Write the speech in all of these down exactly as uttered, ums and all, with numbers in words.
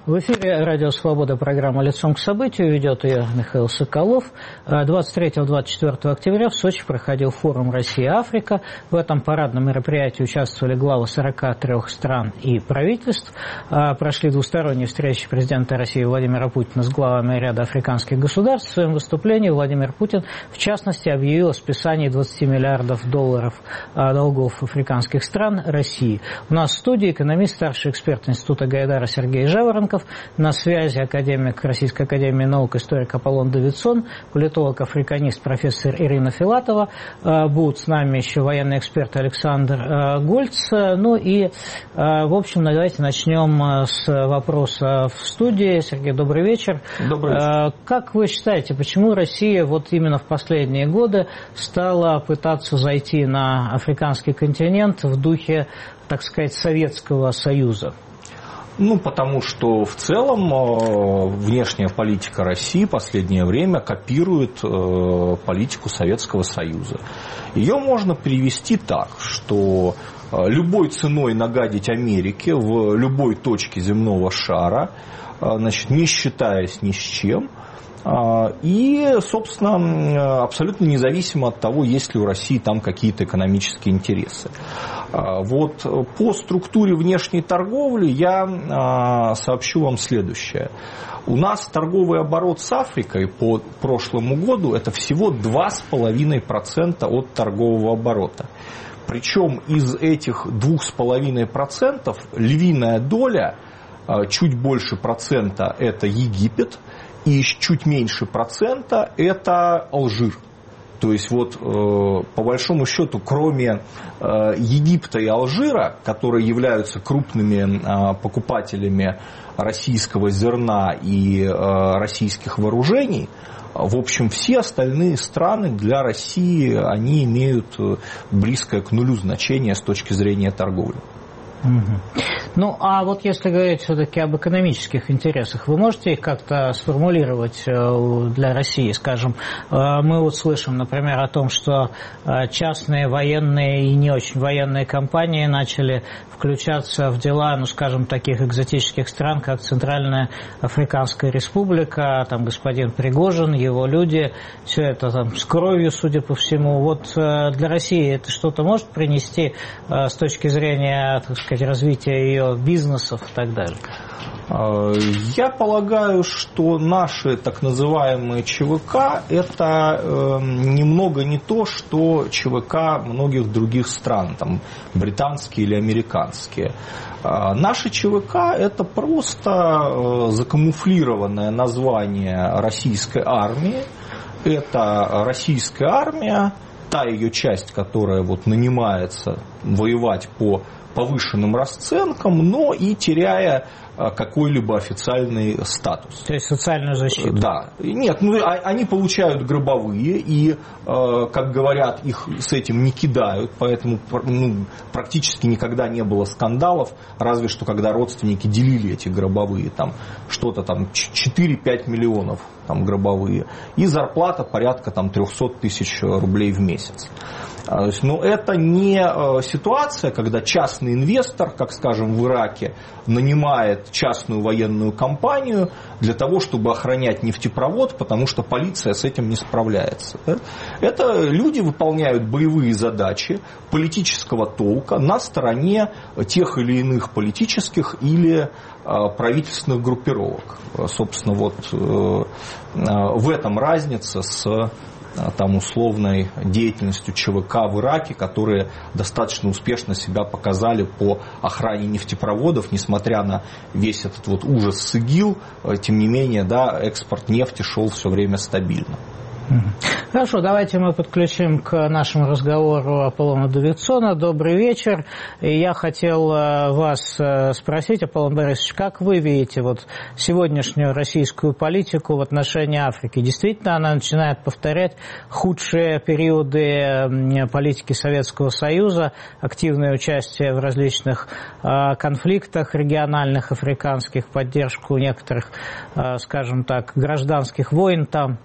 В эфире «Радио Свобода», программа «Лицом к событию». Ведет ее Михаил Соколов. двадцать третьего — двадцать четвёртого октября в Сочи проходил форум «Россия-Африка». В этом парадном мероприятии участвовали главы сорока трёх стран и правительств. Прошли двусторонние встречи президента России Владимира Путина с главами ряда африканских государств. В своем выступлении Владимир Путин, в частности, объявил о списании двадцати миллиардов долларов долгов африканских стран России. У нас в студии экономист, старший эксперт Института Гайдара Сергей Жаворонков. На связи академик Российской академии наук, историк Аполлон Давидсон, политолог-африканист профессор Ирина Филатова. Будут с нами еще военный эксперт Александр Гольц. Ну и, в общем, давайте начнем с вопроса в студии. Сергей, добрый вечер. Добрый вечер. Как вы считаете, почему Россия вот именно в последние годы стала пытаться зайти на африканский континент в духе, так сказать, Советского Союза? Ну, потому что в целом внешняя политика России в последнее время копирует политику Советского Союза. Ее можно перевести так, что любой ценой нагадить Америке в любой точке земного шара, значит, не считаясь ни с чем, и, собственно, абсолютно независимо от того, есть ли у России там какие-то экономические интересы. Вот по структуре внешней торговли я сообщу вам следующее. У нас торговый оборот с Африкой по прошлому году это всего два с половиной процента от торгового оборота. Причем из этих двух с половиной процентов львиная доля, чуть больше процента, это Египет, и чуть меньше процента это Алжир. То есть, вот, по большому счету, кроме Египта и Алжира, которые являются крупными покупателями российского зерна и российских вооружений, в общем, все остальные страны для России, они имеют близкое к нулю значение с точки зрения торговли. Угу. Ну, а вот если говорить все-таки об экономических интересах, вы можете их как-то сформулировать для России, скажем? Мы вот слышим, например, о том, что частные военные и не очень военные компании начали включаться в дела, ну, скажем, таких экзотических стран, как Центральная Африканская Республика, там господин Пригожин, его люди, все это там с кровью, судя по всему. Вот для России это что-то может принести с точки зрения, так сказать, развития ее бизнесов и так далее? Я полагаю, что наши так называемые ЧВК это э, немного не то, что ЧВК многих других стран, там, британские или американские. Э, наши ЧВК это просто э, закамуфлированное название российской армии. Это российская армия, та ее часть, которая вот нанимается воевать по повышенным расценкам, но и теряя какой-либо официальный статус. То есть социальную защиту? Да. Нет, ну они получают гробовые, и, как говорят, их с этим не кидают, поэтому ну, практически никогда не было скандалов, разве что когда родственники делили эти гробовые, там что-то там четыре-пять миллионов там, гробовые, и зарплата порядка там триста тысяч рублей в месяц. Но это не ситуация, когда частный инвестор, как, скажем, в Ираке, нанимает частную военную компанию для того, чтобы охранять нефтепровод, потому что полиция с этим не справляется. Это люди выполняют боевые задачи политического толка на стороне тех или иных политических или правительственных группировок. Собственно, вот в этом разница с там, условной деятельностью ЧВК в Ираке, которые достаточно успешно себя показали по охране нефтепроводов, несмотря на весь этот вот ужас с ИГИЛ, тем не менее, да, экспорт нефти шел все время стабильно. Хорошо, давайте мы подключим к нашему разговору Аполлона Давидсона. Добрый вечер. И я хотел вас спросить, Аполлон Борисович, как вы видите вот сегодняшнюю российскую политику в отношении Африки? Действительно, она начинает повторять худшие периоды политики Советского Союза, активное участие в различных конфликтах региональных, африканских, поддержку некоторых, скажем так, гражданских войн там?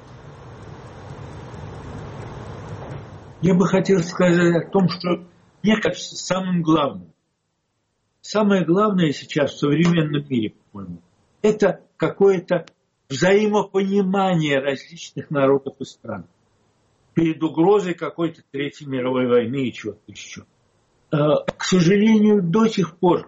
Я бы хотел сказать о том, что, мне кажется, самым главным, самое главное сейчас в современном мире, по-моему, это какое-то взаимопонимание различных народов и стран перед угрозой какой-то Третьей мировой войны и чего-то еще. К сожалению, до сих пор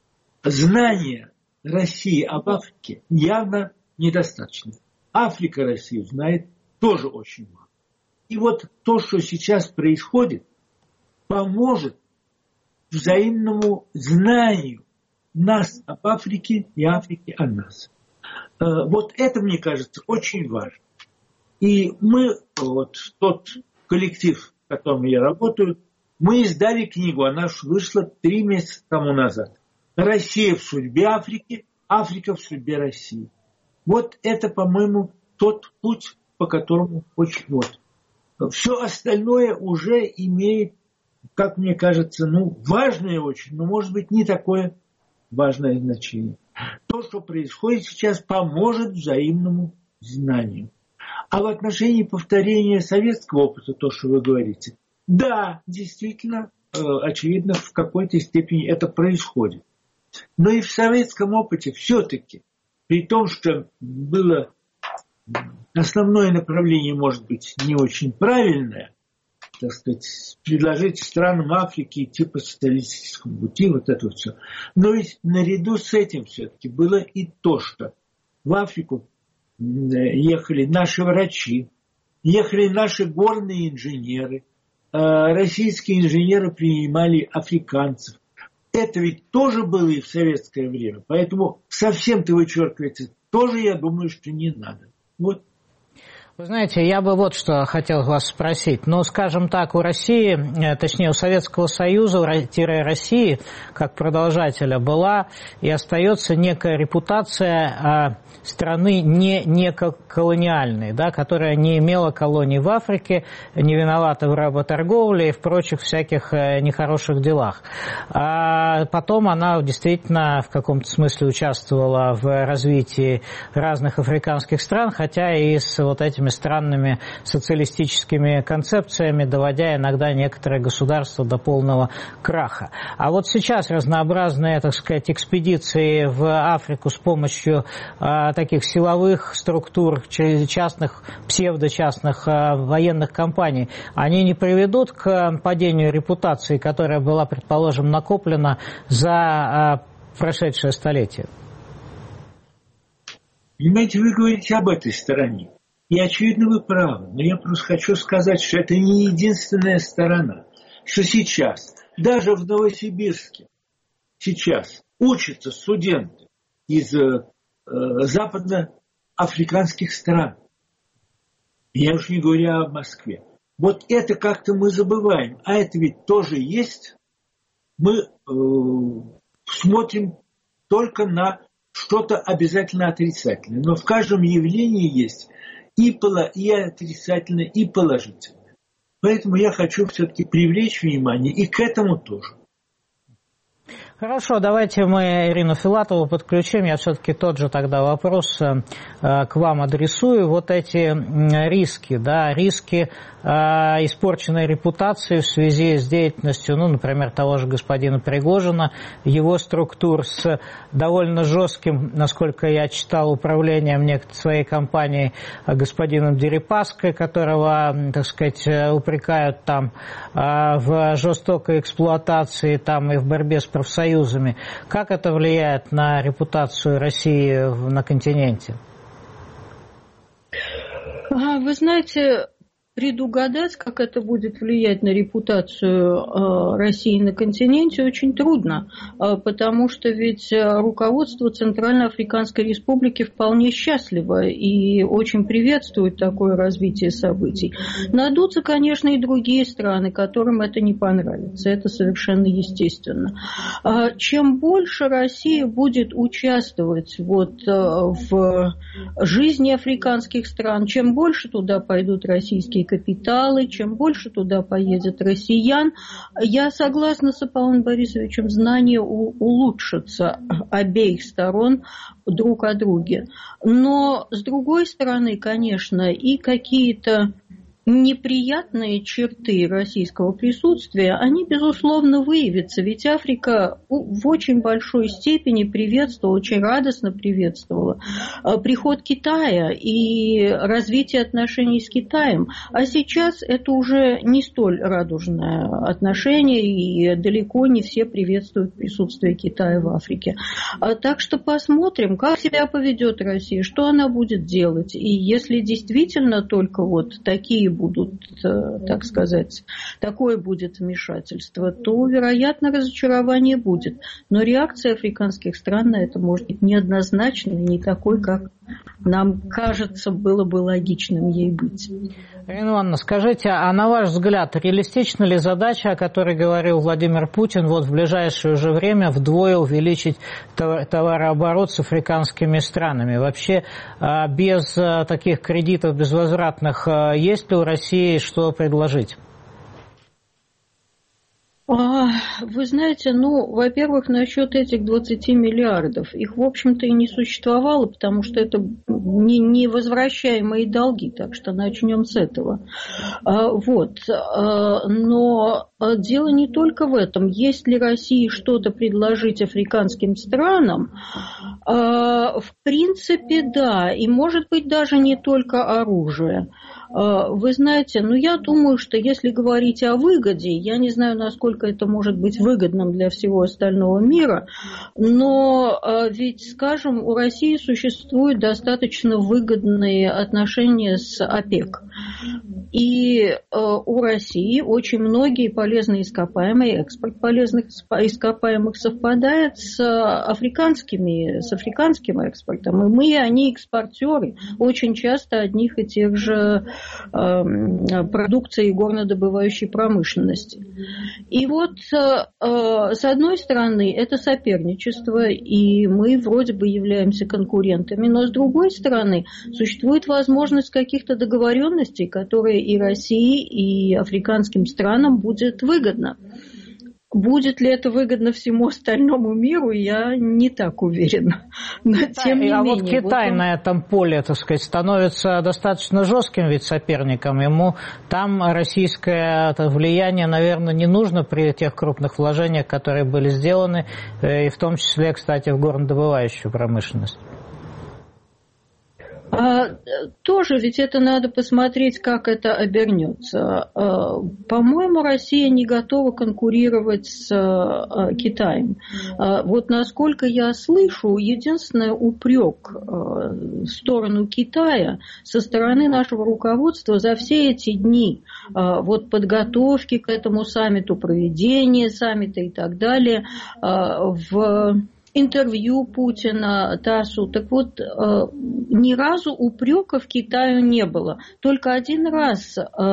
знания России об Африке явно недостаточно. Африка Россию знает тоже очень мало. И вот то, что сейчас происходит, поможет взаимному знанию нас об Африке и Африке о нас. Вот это, мне кажется, очень важно. И мы, вот тот коллектив, в котором я работаю, мы издали книгу, она вышла три месяца тому назад. «Россия в судьбе Африки, Африка в судьбе России». Вот это, по-моему, тот путь, по которому очень вот. Все остальное уже имеет, как мне кажется, ну, важное очень, но, может быть, не такое важное значение. То, что происходит сейчас, поможет взаимному знанию. А в отношении повторения советского опыта, то, что вы говорите, да, действительно, очевидно, в какой-то степени это происходит. Но и в советском опыте все-таки, при том, что было основное направление, может быть, не очень правильное, так сказать, предложить странам Африки идти по социалистическому пути, вот это все. Но ведь наряду с этим все-таки было и то, что в Африку ехали наши врачи, ехали наши горные инженеры, российские инженеры принимали африканцев. Это ведь тоже было и в советское время, поэтому совсем-то вычеркивать тоже, я думаю, что не надо. Вот. Вы знаете, я бы вот что хотел вас спросить. Ну, скажем так, у России, точнее, у Советского Союза, России, как продолжателя, была и остается некая репутация страны не неколониальной, да, которая не имела колоний в Африке, не виновата в работорговле и в прочих всяких нехороших делах. А потом она действительно в каком-то смысле участвовала в развитии разных африканских стран, хотя и с вот этими странными социалистическими концепциями, доводя иногда некоторые государства до полного краха. А вот сейчас разнообразные, так сказать, экспедиции в Африку с помощью а, таких силовых структур, частных, псевдочастных а, военных компаний, они не приведут к падению репутации, которая была, предположим, накоплена за а, прошедшее столетие? Понимаете, вы говорите об этой стороне. И, очевидно, вы правы, но я просто хочу сказать, что это не единственная сторона. Что сейчас, даже в Новосибирске, сейчас учатся студенты из э, западноафриканских стран. Я уж не говорю о Москве. Вот это как-то мы забываем. А это ведь тоже есть. Мы э, смотрим только на что-то обязательно отрицательное. Но в каждом явлении есть и, и отрицательное, и положительное. Поэтому я хочу все-таки привлечь внимание и к этому тоже. Хорошо, давайте мы Ирину Филатову подключим. Я все-таки тот же тогда вопрос э, к вам адресую. Вот эти риски, да, риски э, испорченной репутации в связи с деятельностью, ну, например, того же господина Пригожина, его структур с довольно жестким, насколько я читал, управлением некой своей компанией господином Дерипаской, которого, так сказать, упрекают там э, в жестокой эксплуатации там и в борьбе с профсоюзами. Как это влияет на репутацию России на континенте? Вы знаете, предугадать, как это будет влиять на репутацию России на континенте, очень трудно, потому что ведь руководство Центральноафриканской Республики вполне счастливо и очень приветствует такое развитие событий. Найдутся, конечно, и другие страны, которым это не понравится, это совершенно естественно. Чем больше Россия будет участвовать вот в жизни африканских стран, чем больше туда пойдут российские капиталы, чем больше туда поедет россиян, я согласна с Аполлоном Борисовичем, знания улучшатся обеих сторон друг о друге. Но, с другой стороны, конечно, и какие-то неприятные черты российского присутствия, они, безусловно, выявятся. Ведь Африка в очень большой степени приветствовала, очень радостно приветствовала приход Китая и развитие отношений с Китаем. А сейчас это уже не столь радужное отношение, и далеко не все приветствуют присутствие Китая в Африке. Так что посмотрим, как себя поведет Россия, что она будет делать. И если действительно только вот такие будут, так сказать, такое будет вмешательство, то, вероятно, разочарование будет. Но реакция африканских стран на это может быть неоднозначной, не такой, как нам кажется, было бы логичным ей быть. Ирина Ивановна, скажите, а на ваш взгляд, реалистична ли задача, о которой говорил Владимир Путин, вот в ближайшее уже время вдвое увеличить товарооборот с африканскими странами? Вообще, без таких кредитов безвозвратных, есть ли у России что предложить? Вы знаете, ну, во-первых, насчет этих двадцати миллиардов, их, в общем-то, и не существовало, потому что это не, невозвращаемые долги, так что начнем с этого. Вот. Но дело не только в этом. Есть ли России что-то предложить африканским странам? В принципе, да, и, может быть, даже не только оружие. Вы знаете, ну я думаю, что если говорить о выгоде, я не знаю, насколько это может быть выгодным для всего остального мира, но ведь, скажем, у России существуют достаточно выгодные отношения с ОПЕК. И у России очень многие полезные ископаемые, экспорт полезных ископаемых совпадает с африканскими, с африканским экспортом. И мы, они экспортеры очень часто одних и тех же продукции горнодобывающей промышленности. И вот с одной стороны это соперничество, и мы вроде бы являемся конкурентами, но с другой стороны существует возможность каких-то договоренностей, которые и России, и африканским странам будет выгодно. Будет ли это выгодно всему остальному миру, я не так уверена. Но тем не а менее, вот Китай вот он... на этом поле, так сказать, становится достаточно жестким ведь соперником. Ему там российское влияние, наверное, не нужно при тех крупных вложениях, которые были сделаны, и в том числе, кстати, в горнодобывающую промышленность. А, тоже ведь это надо посмотреть, как это обернется. А, по-моему, Россия не готова конкурировать с а, Китаем. А, вот насколько я слышу, единственный упрек а, в сторону Китая со стороны нашего руководства за все эти дни а, вот подготовки к этому саммиту, проведения саммита и так далее а, в... интервью Путина ТАССу. Так вот, ни разу упреков Китаю не было. Только один раз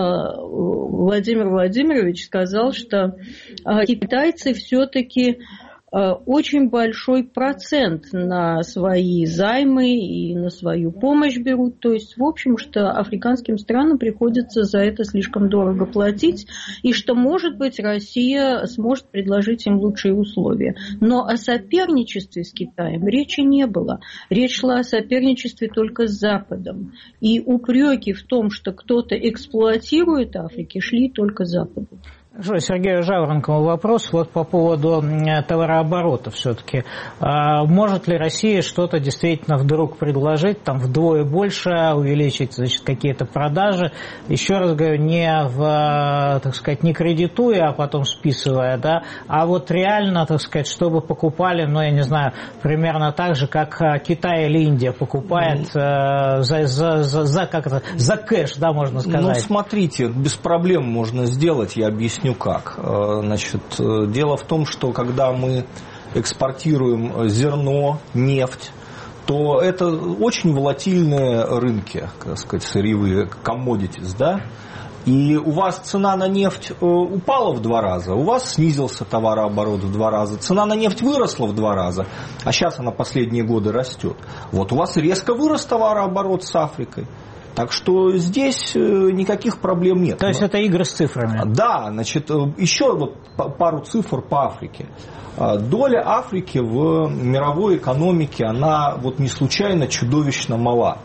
Владимир Владимирович сказал, что китайцы все-таки очень большой процент на свои займы и на свою помощь берут. То есть, в общем, что африканским странам приходится за это слишком дорого платить, и что, может быть, Россия сможет предложить им лучшие условия. Но о соперничестве с Китаем речи не было. Речь шла о соперничестве только с Западом. И упреки в том, что кто-то эксплуатирует Африку, шли только Западу. Сергею Жаворонкову вопрос вот по поводу товарооборота все-таки. Может ли Россия что-то действительно вдруг предложить, там вдвое больше, увеличить, значит, какие-то продажи? Еще раз говорю, не в, так сказать, не кредитуя, а потом списывая, да, а вот реально, так сказать, чтобы покупали, ну, я не знаю, примерно так же, как Китай или Индия покупает mm. за, за, за, за, как это, за кэш, да, можно сказать. Ну, смотрите, без проблем можно сделать, я объясню. Как? Значит, дело в том, что когда мы экспортируем зерно, нефть, то это очень волатильные рынки, так сказать, сырьевые, commodities, да? И у вас цена на нефть упала в два раза, у вас снизился товарооборот в два раза, цена на нефть выросла в два раза, а сейчас она последние годы растет. Вот у вас резко вырос товарооборот с Африкой. Так что здесь никаких проблем нет. То есть это игры с цифрами? Да, значит, еще вот пару цифр по Африке. Доля Африки в мировой экономике, она вот не случайно чудовищно мала.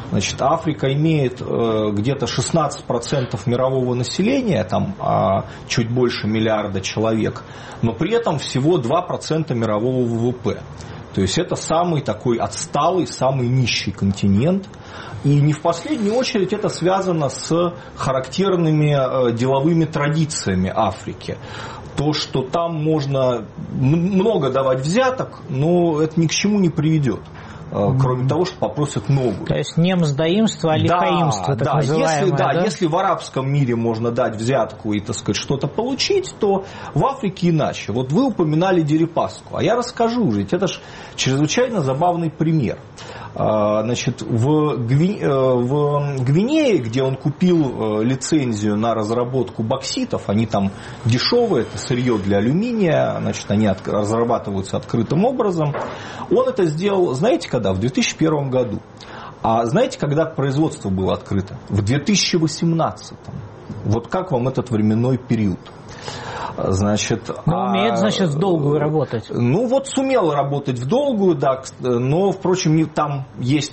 Значит, Африка имеет э, где-то шестнадцать процентов мирового населения, там э, чуть больше миллиарда человек, но при этом всего два процента мирового ВВП. То есть это самый такой отсталый, самый нищий континент. И не в последнюю очередь это связано с характерными э, деловыми традициями Африки. То, что там можно много давать взяток, но это ни к чему не приведет. Кроме того, что попросят новую. То есть не мздоимство, а лихаимство, да, так да. называемое. Если, да, да? если в арабском мире можно дать взятку и, так сказать, что-то получить, то в Африке иначе. Вот вы упоминали Дерипаску, а я расскажу, ведь это же чрезвычайно забавный пример. Значит, в, Гви... в Гвинее, где он купил лицензию на разработку бокситов, они там дешевые, это сырье для алюминия, значит, они от... разрабатываются открытым образом. Он это сделал, знаете, когда? В две тысячи первом году. А знаете, когда производство было открыто? В две тысячи восемнадцатом. Вот как вам этот временной период? Значит, но умеет, значит, в долгую работать. Ну, вот сумел работать в долгую, да, но, впрочем, там есть...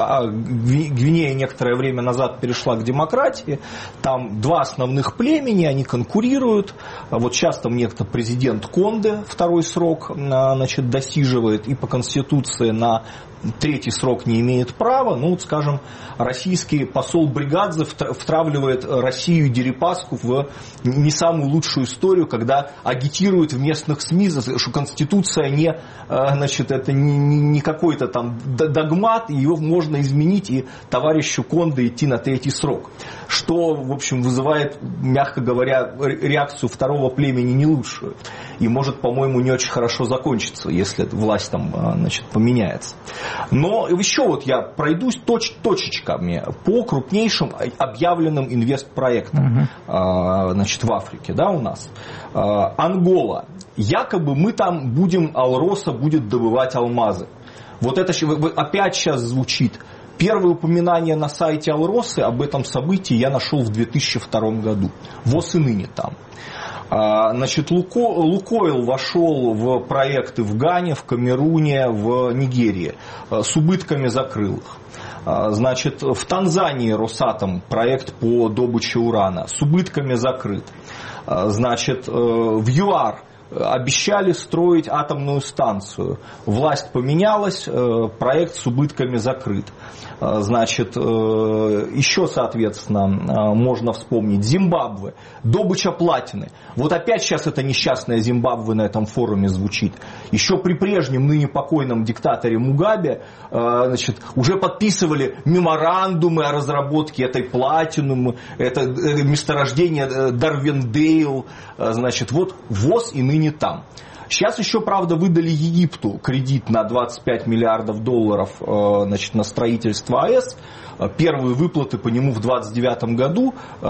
Гвинея некоторое время назад перешла к демократии, там два основных племени, они конкурируют. Вот сейчас там некто президент Конде второй срок, значит, досиживает, и по конституции на третий срок не имеет права. Ну, вот, скажем, российский посол Бригадзе втравливает Россию и Дерипаску в не самую лучшую историю, когда агитирует в местных СМИ, что Конституция не, значит, это не, не какой-то там догмат, ее можно изменить и товарищу Конде идти на третий срок. Что, в общем, вызывает, мягко говоря, реакцию второго племени не лучшую. И может, по-моему, не очень хорошо закончиться, если власть там, значит, поменяется. Но еще вот я пройдусь точ- точечками по крупнейшим объявленным инвестпроектам, uh-huh. значит, в Африке, да, у нас. Ангола. Якобы мы там будем, Алроса будет добывать алмазы. Вот это опять сейчас звучит. Первое упоминание на сайте Алросы об этом событии я нашел в две тысячи втором году. ВОС и ныне там. Значит, Луко, Лукойл вошел в проекты в Гане, в Камеруне, в Нигерии. С убытками закрыл их. Значит, в Танзании Росатом проект по добыче урана. С убытками закрыт. Значит, в ЮАР обещали строить атомную станцию. Власть поменялась, проект с убытками закрыт. Значит, еще, соответственно, можно вспомнить Зимбабве, добыча платины. Вот опять сейчас это несчастная Зимбабве на этом форуме звучит. Еще при прежнем, ныне покойном диктаторе Мугабе, значит, уже подписывали меморандумы о разработке этой платины, это месторождение Дарвендейл, значит, вот ВОС и ныне там. Сейчас еще, правда, выдали Египту кредит на двадцать пять миллиардов долларов, значит, на строительство АЭС. Первые выплаты по нему в двадцать девятом году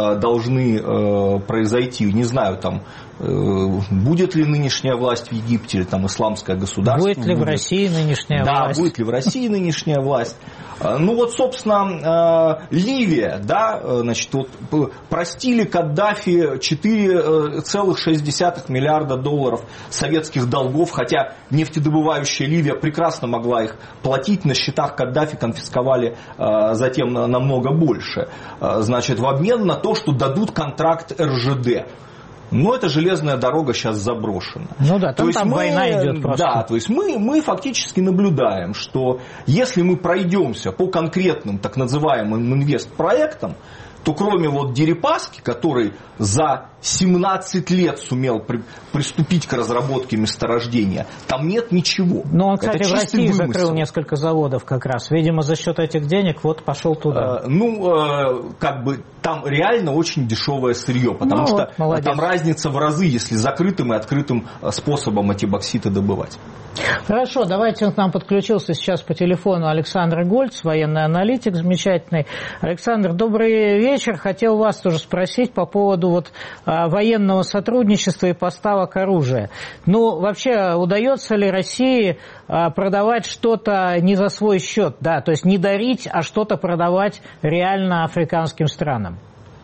должны произойти. Не знаю, там, будет ли нынешняя власть в Египте, или там исламское государство. Будет ли будет. в России нынешняя да, власть? Да, будет ли в России нынешняя власть. Ну вот, собственно, Ливия, да, значит, вот, простили Каддафи четыре целых шесть десятых миллиарда долларов советских долгов, хотя нефтедобывающая Ливия прекрасно могла их платить, на счетах Каддафи конфисковали затем намного больше, значит, в обмен на то, что дадут контракт эр жэ дэ. Но эта железная дорога сейчас заброшена. Ну да, там, то есть там мы, война идет просто. Да, то есть мы, мы фактически наблюдаем, что если мы пройдемся по конкретным так называемым инвестпроектам, то кроме вот Дерипаски, который за семнадцать лет сумел при, приступить к разработке месторождения, там нет ничего. Но он, кстати, это в России вымысел. закрыл несколько заводов как раз. Видимо, за счет этих денег вот пошел туда. Э, ну, э, как бы там реально очень дешевое сырье, потому ну, что вот, там разница в разы, если закрытым и открытым способом эти бокситы добывать. Хорошо, давайте к нам подключился сейчас по телефону Александр Гольц, военный аналитик замечательный. Александр, добрый вечер. Хотел вас тоже спросить по поводу вот военного сотрудничества и поставок оружия. Ну, вообще, удается ли России продавать что-то не за свой счет, да, то есть не дарить, а что-то продавать реально африканским странам?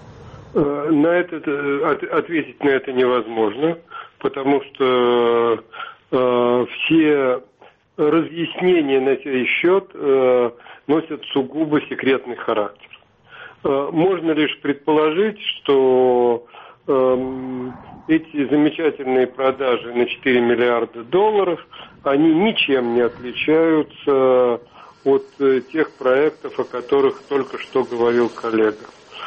На это ответить на это невозможно, потому что э, все разъяснения на сей счет э, носят сугубо секретный характер. Можно лишь предположить, что эти замечательные продажи на четыре миллиарда долларов, они ничем не отличаются от тех проектов, о которых только что говорил коллега.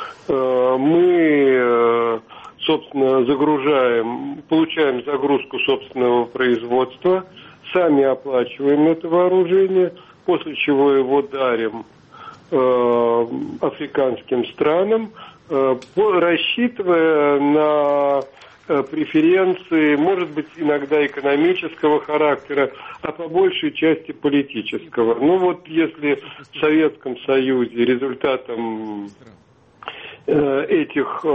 Мы, собственно, загружаем, получаем загрузку собственного производства, сами оплачиваем это вооружение, после чего его дарим африканским странам, рассчитывая на преференции, может быть, иногда экономического характера, а по большей части политического. Ну вот если в Советском Союзе результатом этих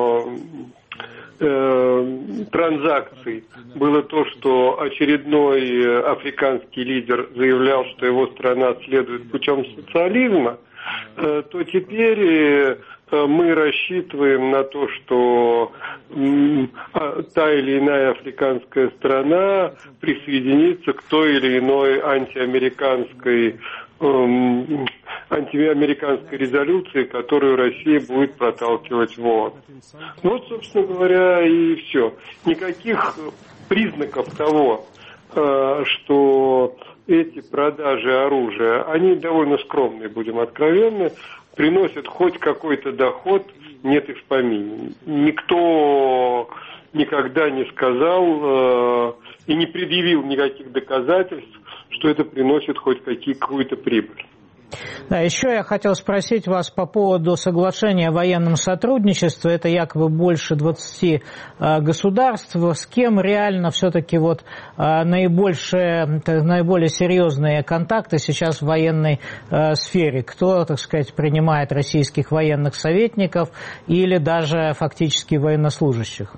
транзакций было то, что очередной африканский лидер заявлял, что его страна следует путем социализма, то теперь мы рассчитываем на то, что та или иная африканская страна присоединится к той или иной антиамериканской, антиамериканской резолюции, которую Россия будет проталкивать в ООН. Вот, собственно говоря, и все. Никаких признаков того, что эти продажи оружия, они довольно скромные, будем откровенны, приносят хоть какой-то доход, нет и в помине. Никто никогда не сказал э, и не предъявил никаких доказательств, что это приносит хоть какую-то прибыль. Да, еще я хотел спросить вас по поводу соглашения о военном сотрудничестве. Это якобы больше двадцати э, государств. С кем реально все-таки вот э, наибольшие, наиболее серьезные контакты сейчас в военной э, сфере? Кто, так сказать, принимает российских военных советников или даже фактически военнослужащих?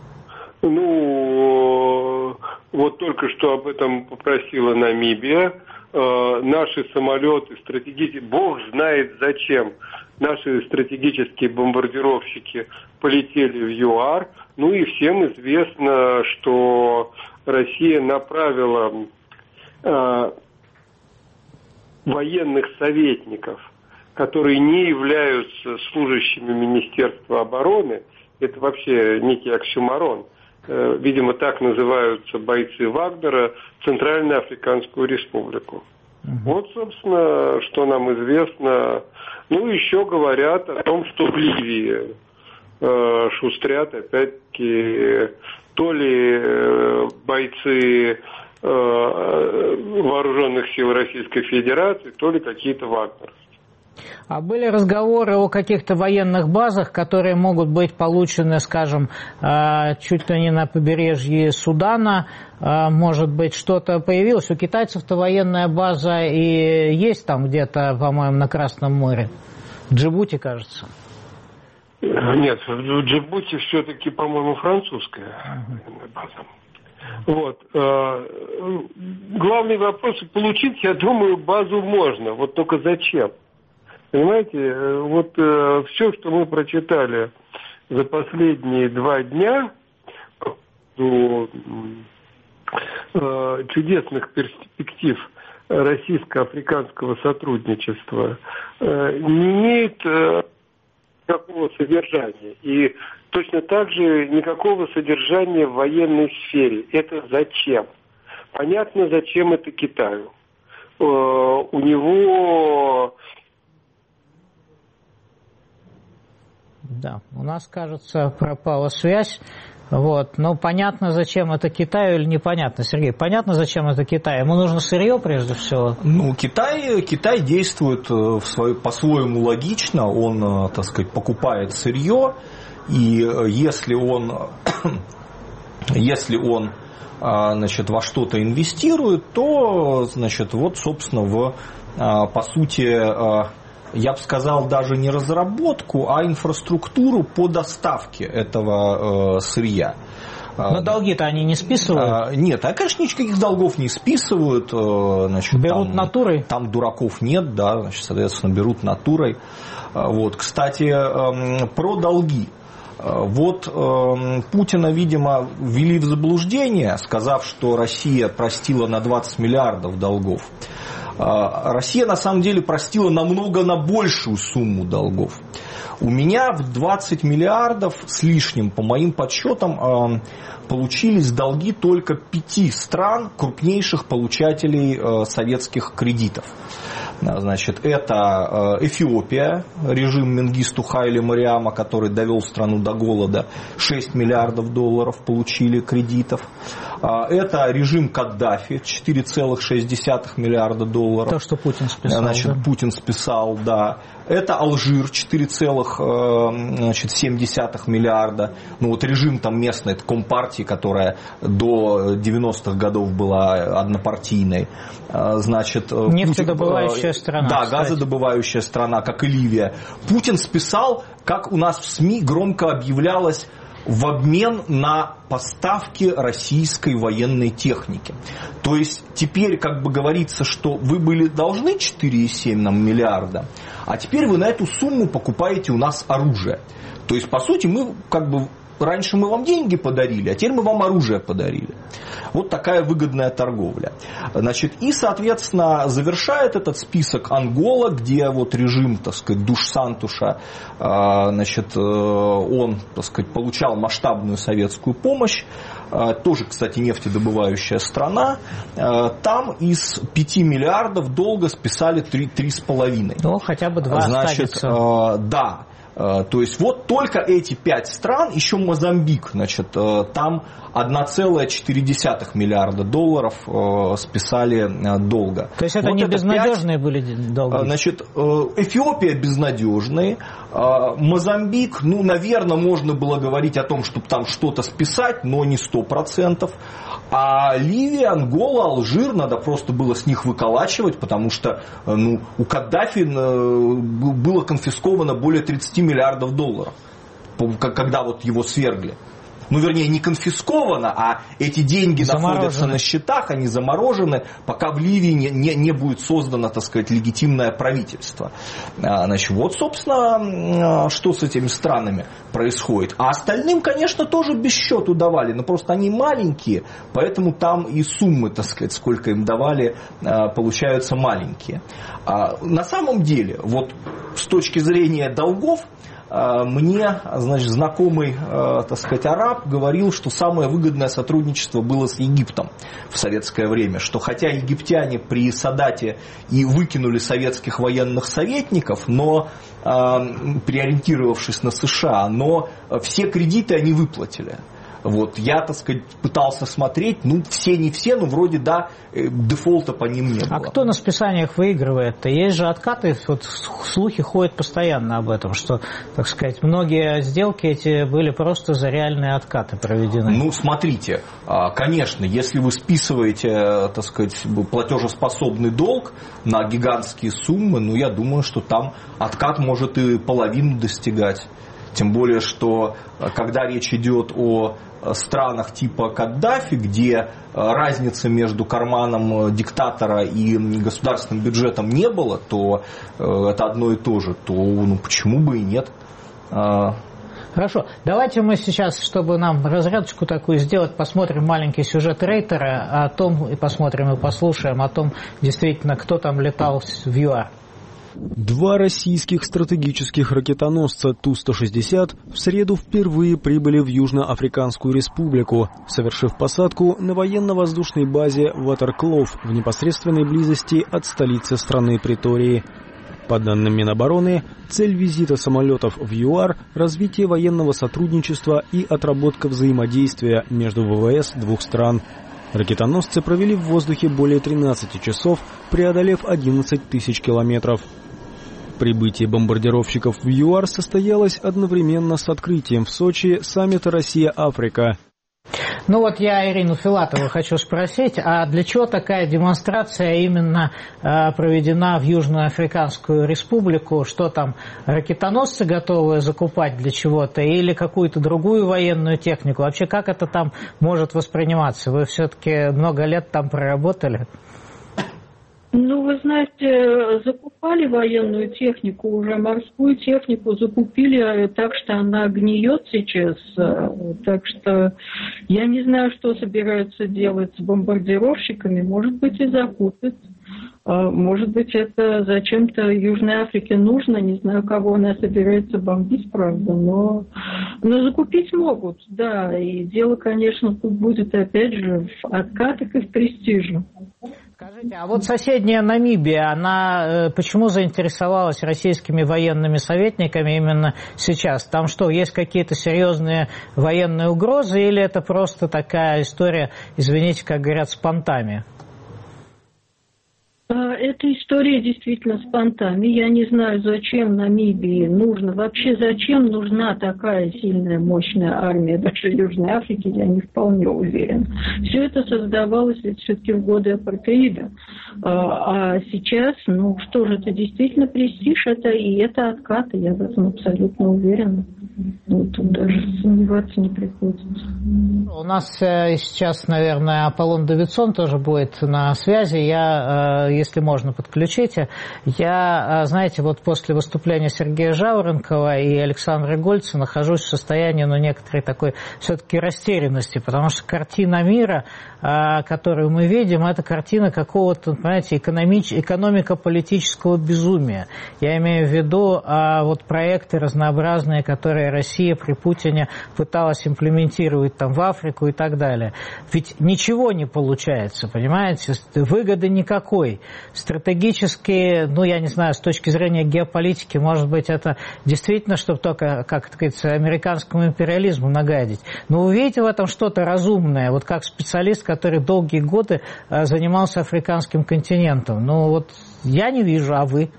Ну, вот только что об этом попросила Намибия. Наши самолеты, стратегические, бог знает зачем, наши стратегические бомбардировщики полетели в ЮАР. Ну и всем известно, что Россия направила э, военных советников, которые не являются служащими Министерства обороны. Это вообще некий оксюморон. Видимо, так называются бойцы Вагнера, в Центральноафриканскую республику. Uh-huh. Вот, собственно, что нам известно. Ну, еще говорят о том, что в Ливии э, шустрят, опять-таки, то ли э, бойцы э, вооруженных сил Российской Федерации, то ли какие-то вагнеровцы. А были разговоры о каких-то военных базах, которые могут быть получены, скажем, чуть ли не на побережье Судана? Может быть, что-то появилось? У китайцев-то военная база и есть там где-то, по-моему, на Красном море. В Джибути, кажется. Нет, в Джибути все-таки, по-моему, французская военная база. Вот. Главный вопрос, получить, я думаю, базу можно. Вот только зачем? Понимаете, вот э, все, что мы прочитали за последние два дня, до э, чудесных перспектив российско-африканского сотрудничества, э, не имеет э, никакого содержания. И точно так же никакого содержания в военной сфере. Это зачем? Понятно, зачем это Китаю. Э, у него... Да, у нас, кажется, пропала связь. Вот. Но понятно, зачем это Китаю или непонятно, Сергей? Понятно, зачем это Китаю? Ему нужно сырье, прежде всего? Ну, Китай, Китай действует в свой, по-своему логично. Он, так сказать, покупает сырье. И если он, если он значит, во что-то инвестирует, то, значит, вот, собственно, в, по сути... я бы сказал, даже не разработку, а инфраструктуру по доставке этого э, сырья. Но долги-то они не списывают? Нет, а, конечно, никаких долгов не списывают. Значит, берут там, натурой? Там дураков нет, да, значит, соответственно, берут натурой. Вот, кстати, э, про долги. Вот э, Путина, видимо, ввели в заблуждение, сказав, что Россия простила на двадцать миллиардов долгов. Россия на самом деле простила намного на большую сумму долгов. У меня в двадцать миллиардов с лишним, по моим подсчетам, получились долги только пяти стран, крупнейших получателей советских кредитов. Значит, это Эфиопия, режим Менгисту Хайле Мариама, который довел страну до голода, шесть миллиардов долларов получили кредитов. Это режим Каддафи, четыре целых шесть десятых миллиарда долларов. То, что Путин списал. Значит, да? Путин списал, да. Это Алжир, четыре целых семь десятых миллиарда. Ну вот режим там местный, это Компартии, которая до девяностых годов была однопартийной. Значит, нефтедобывающая страна. Да, кстати. газодобывающая страна, как и Ливия. Путин списал, как у нас в СМИ громко объявлялось, в обмен на поставки российской военной техники. То есть теперь как бы говорится, что вы были должны четыре целых семь нам миллиарда, а теперь вы на эту сумму покупаете у нас оружие. То есть, по сути, мы как бы раньше мы вам деньги подарили, а теперь мы вам оружие подарили. Вот такая выгодная торговля. Значит, и, соответственно, завершает этот список Ангола, где вот режим, так сказать, Душ-Сантуша, значит, он, так сказать, получал масштабную советскую помощь. Тоже, кстати, нефтедобывающая страна. Там из пяти миллиардов долга списали три с половиной. Ну, хотя бы два Значит, останется. Да. То есть вот только эти пять стран, еще Мозамбик, значит, там один целых четыре десятых миллиарда долларов списали долга. То есть это вот не это безнадежные пять, были долги? Значит, Эфиопия безнадежные, Мозамбик, ну, наверное, можно было говорить о том, чтобы там что-то списать, но не сто процентов. А Ливия, Ангола, Алжир, надо просто было с них выколачивать, потому что ну, у Каддафи было конфисковано более тридцати миллиардов долларов, когда вот его свергли. Ну, вернее, не конфисковано, а эти деньги находятся на счетах, они заморожены, пока в Ливии не, не, не будет создано, так сказать, легитимное правительство. Значит, вот, собственно, что с этими странами происходит. А остальным, конечно, тоже без счету давали, но просто они маленькие, поэтому там и суммы, так сказать, сколько им давали, получаются маленькие. На самом деле, вот с точки зрения долгов, мне, значит, знакомый, так сказать, араб говорил, что самое выгодное сотрудничество было с Египтом в советское время, что хотя египтяне при Садате и выкинули советских военных советников, но переориентировавшись на США, но все кредиты они выплатили. Вот, я, так сказать, пытался смотреть, ну, все не все, но вроде, да, дефолта по ним не было. А кто на списаниях выигрывает-то? Есть же откаты, вот слухи ходят постоянно об этом, что, так сказать, многие сделки эти были просто за реальные откаты проведены. Ну, смотрите, конечно, если вы списываете, так сказать, платежеспособный долг на гигантские суммы, ну, я думаю, что там откат может и половину достигать. Тем более, что когда речь идет о странах типа Каддафи, где разницы между карманом диктатора и государственным бюджетом не было, то это одно и то же, то ну, почему бы и нет. Хорошо, давайте мы сейчас, чтобы нам разрядочку такую сделать, посмотрим маленький сюжет Рейтера о том, и посмотрим и послушаем о том, действительно, кто там летал в ЮАР. Два российских стратегических ракетоносца Ту сто шестьдесят в среду впервые прибыли в Южноафриканскую республику, совершив посадку на военно-воздушной базе Ватерклоф в непосредственной близости от столицы страны Претории. По данным Минобороны, цель визита самолетов в ЮАР – развитие военного сотрудничества и отработка взаимодействия между ВВС двух стран. Ракетоносцы провели в воздухе более тринадцати часов, преодолев одиннадцать тысяч километров. Прибытие бомбардировщиков в ЮАР состоялось одновременно с открытием в Сочи саммита Россия-Африка. Ну вот я Ирину Филатову хочу спросить, а для чего такая демонстрация именно э, проведена в Южноафриканскую республику? Что там, ракетоносцы готовы закупать для чего-то или какую-то другую военную технику? Вообще, как это там может восприниматься? Вы все-таки много лет там проработали? Ну, вы знаете, закупали военную технику, уже морскую технику закупили, так что она гниет сейчас. Так что я не знаю, что собираются делать с бомбардировщиками. Может быть, и закупят. Может быть, это зачем-то Южной Африке нужно, не знаю, кого она собирается бомбить, правда, но, но закупить могут, да, и дело, конечно, тут будет, опять же, в откатах и в престиже. Скажите, а вот соседняя Намибия, она почему заинтересовалась российскими военными советниками именно сейчас? Там что, есть какие-то серьезные военные угрозы или это просто такая история, извините, как говорят, с понтами? Эта история действительно с понтами. Я не знаю, зачем Намибии нужно, вообще зачем нужна такая сильная, мощная армия даже Южной Африки, я не вполне уверен. Все это создавалось ведь все-таки в годы апартеида. А сейчас, ну что же, это действительно престиж, это и это откаты, я в этом абсолютно уверена. Ну, тут даже сомневаться не приходится. У нас сейчас, наверное, Аполлон Давидсон тоже будет на связи. Я, если можно, подключите. Я, знаете, вот после выступления Сергея Жаворонкова и Александра Гольца нахожусь в состоянии, ну, некоторой такой все-таки растерянности, потому что картина мира, которую мы видим, это картина какого-то, понимаете, экономич... экономико-политического безумия. Я имею в виду вот проекты разнообразные, которые Россия при Путине пыталась имплементировать там в Африку и так далее. Ведь ничего не получается, понимаете? Выгоды никакой. Стратегически, ну, я не знаю, с точки зрения геополитики, может быть, это действительно, чтобы только, как это говорится, американскому империализму нагадить. Но вы видите в этом что-то разумное, вот как специалист, который долгие годы занимался африканским континентом. Ну, вот я не вижу, а вы?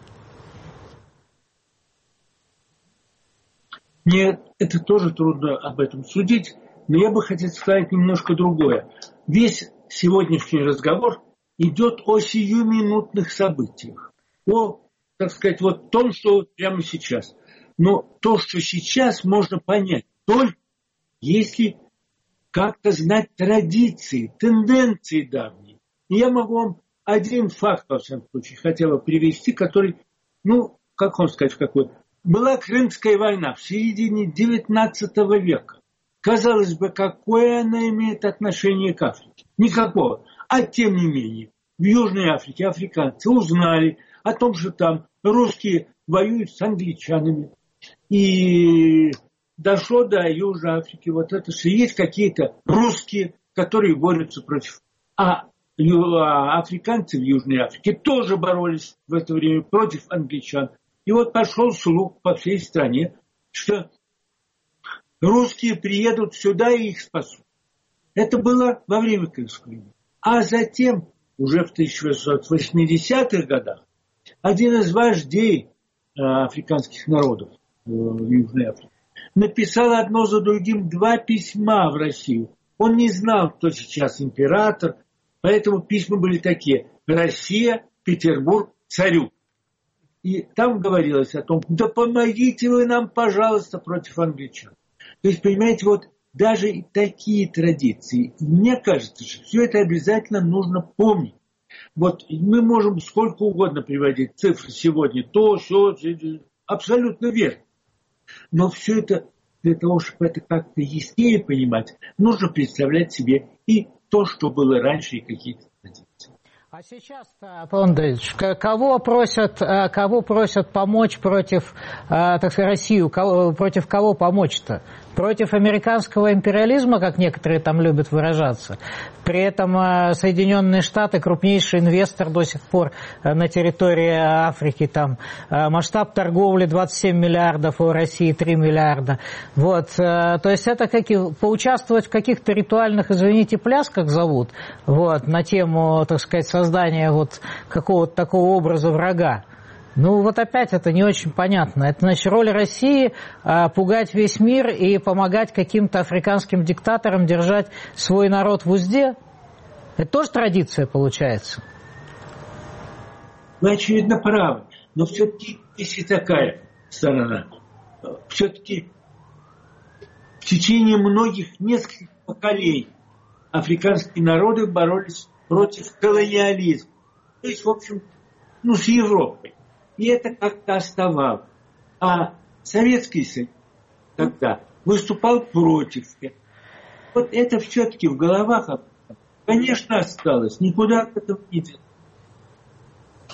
Мне это тоже трудно об этом судить, но я бы хотел сказать немножко другое. Весь сегодняшний разговор идет о сиюминутных событиях, о, так сказать, вот том, что прямо сейчас. Но то, что сейчас, можно понять только если как-то знать традиции, тенденции давние. И я могу вам один факт, во всяком случае, хотел бы привести, который, ну, как вам сказать, какой. Была Крымская война в середине девятнадцатого века. Казалось бы, какое она имеет отношение к Африке? Никакого. А тем не менее, в Южной Африке африканцы узнали о том, что там русские воюют с англичанами. И дошло до Южной Африки вот это, что есть какие-то русские, которые борются против. А африканцы в Южной Африке тоже боролись в это время против англичан. И вот пошел слух по всей стране, что русские приедут сюда и их спасут. Это было во время Крымской войны. А затем, уже в тысяча восемьсот восьмидесятых годах, один из вождей э, африканских народов э, в Южной Африке написал одно за другим два письма в Россию. Он не знал, кто сейчас император, поэтому письма были такие: Россия, Петербург, царю. И там говорилось о том, да помогите вы нам, пожалуйста, против англичан. То есть, понимаете, вот даже и такие традиции, мне кажется, что все это обязательно нужно помнить. Вот мы можем сколько угодно приводить цифры сегодня, то, все, абсолютно верно. Но все это, для того, чтобы это как-то яснее понимать, нужно представлять себе и то, что было раньше, и какие-то традиции. А сейчас-то, Аполлон Давидович, кого просят, кого просят помочь против, так сказать, Россию, кого, против кого помочь-то? Против американского империализма, как некоторые там любят выражаться. При этом Соединенные Штаты крупнейший инвестор до сих пор на территории Африки. Там масштаб торговли двадцать семь миллиардов, у России три миллиарда. Вот. То есть это как поучаствовать в каких-то ритуальных, извините, плясках зовут, вот, на тему, так сказать, создания вот какого-то такого образа врага. Ну, вот опять это не очень понятно. Это, значит, роль России а, пугать весь мир и помогать каким-то африканским диктаторам держать свой народ в узде. Это тоже традиция получается. Вы, очевидно, правы. Но все-таки есть и такая сторона. Все-таки в течение многих, нескольких поколений африканские народы боролись против колониализма. То есть, в общем, ну, с Европой. И это как-то оставалось. А Советский Союз тогда выступал против. Вот это все-таки в головах, конечно, осталось. Никуда от этого не делось.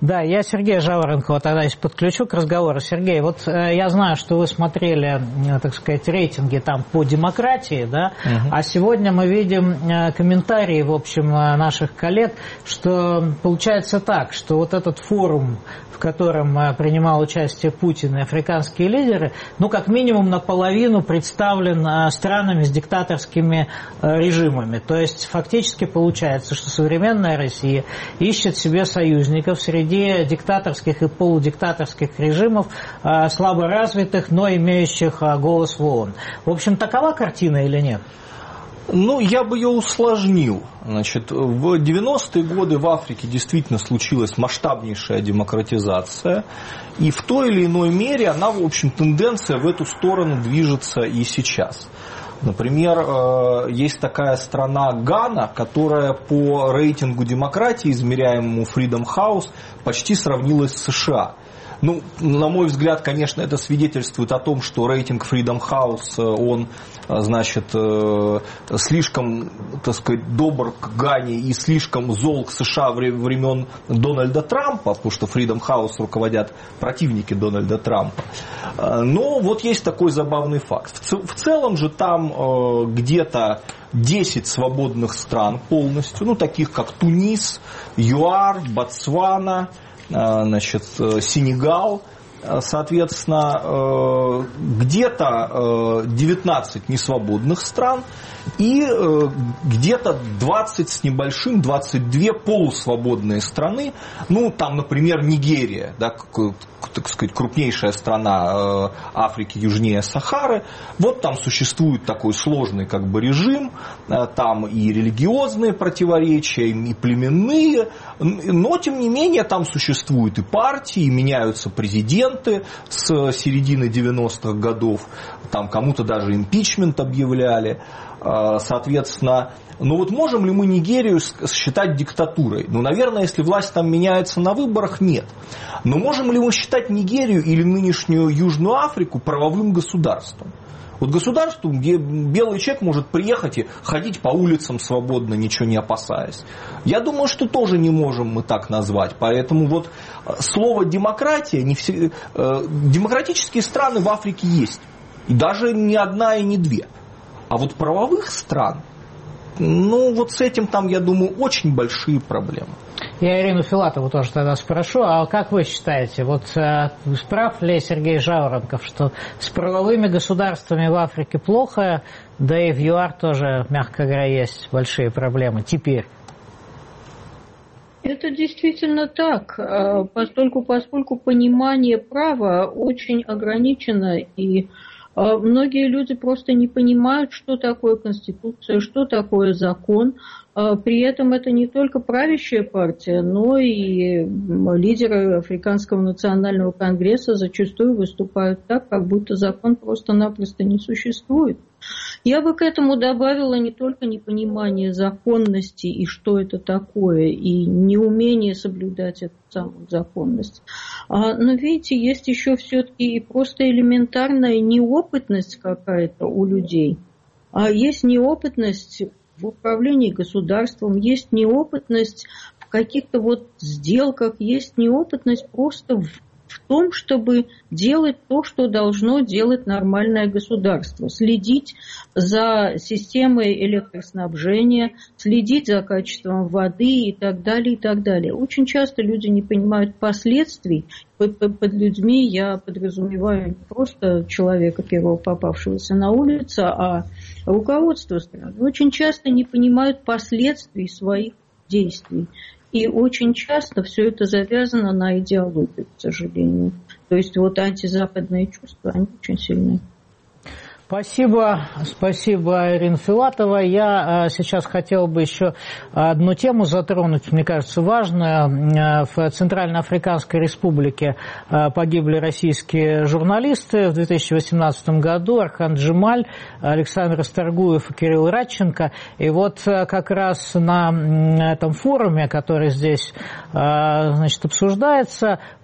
Да, я Сергея Жаворонкова тогда здесь подключу к разговору. Сергей, вот э, я знаю, что вы смотрели, э, так сказать, рейтинги там по демократии, да, угу. А сегодня мы видим э, комментарии, в общем, э, наших коллег, что получается так, что вот этот форум, в котором э, принимал участие Путин и африканские лидеры, ну, как минимум наполовину представлен э, странами с диктаторскими э, режимами. То есть фактически получается, что современная Россия ищет себе союзников среди диктаторских и полудиктаторских режимов, слаборазвитых, но имеющих голос в ООН. В общем, такова картина или нет? Ну, я бы ее усложнил. Значит, в девяностые годы в Африке действительно случилась масштабнейшая демократизация, и в той или иной мере она, в общем, тенденция в эту сторону движется и сейчас. Например, есть такая страна Гана, которая по рейтингу демократии, измеряемому Freedom House, почти сравнилась с США. Ну, на мой взгляд, конечно, это свидетельствует о том, что рейтинг Freedom House, он, значит, слишком, так сказать, добр к Гане и слишком зол к США времен Дональда Трампа, потому что Freedom House руководят противники Дональда Трампа. Но вот есть такой забавный факт. В целом же там где-то десять свободных стран полностью, ну, таких как Тунис, ЮАР, Ботсвана, значит, Сенегал, соответственно, где-то девятнадцать несвободных стран и где-то двадцать с небольшим, двадцать две полусвободные страны. Ну, там, например, Нигерия, да, так сказать, крупнейшая страна Африки южнее Сахары. Вот там существует такой сложный как бы режим, там и религиозные противоречия, и племенные, но тем не менее там существуют и партии, и меняются президенты с середины девяностых годов, там кому-то даже импичмент объявляли. Соответственно, ну вот можем ли мы Нигерию считать диктатурой? Ну, наверное, если власть там меняется на выборах, нет. Но можем ли мы считать Нигерию или нынешнюю Южную Африку правовым государством? Вот государством, где белый человек может приехать и ходить по улицам свободно, ничего не опасаясь. Я думаю, что тоже не можем мы так назвать. Поэтому вот слово демократия, не все, э, демократические страны в Африке есть. И даже не одна и не две. А вот правовых стран, ну вот с этим там, я думаю, очень большие проблемы. Я Ирину Филатову тоже тогда спрошу, а как вы считаете, вот э, прав ли Сергей Жаворонков, что с правовыми государствами в Африке плохо, да и в ЮАР тоже, мягко говоря, есть большие проблемы теперь? Это действительно так, поскольку, поскольку понимание права очень ограничено, и многие люди просто не понимают, что такое Конституция, что такое закон. При этом это не только правящая партия, но и лидеры Африканского национального конгресса зачастую выступают так, как будто закон просто-напросто не существует. Я бы к этому добавила не только непонимание законности и что это такое, и неумение соблюдать эту самую законность. Но, видите, есть еще все-таки и просто элементарная неопытность какая-то у людей. Есть неопытность в управлении государством, есть неопытность в каких-то вот сделках, есть неопытность просто в в том, чтобы делать то, что должно делать нормальное государство. Следить за системой электроснабжения, следить за качеством воды и так далее, и так далее. Очень часто люди не понимают последствий. Под, под, под людьми я подразумеваю не просто человека, первого попавшегося на улице, а руководство страны. Очень часто не понимают последствий своих действий. И очень часто все это завязано на идеологию, к сожалению. То есть вот антизападные чувства, они очень сильны. Спасибо, спасибо, Ирина Филатова. Я сейчас хотел бы еще одну тему затронуть, мне кажется, важную. В Центральноафриканской Республике погибли российские журналисты в две тысячи восемнадцатом году, Архан Джемаль, Александр Расторгуев и Кирилл Радченко. И вот как раз на этом форуме, который здесь, значит, обсуждается,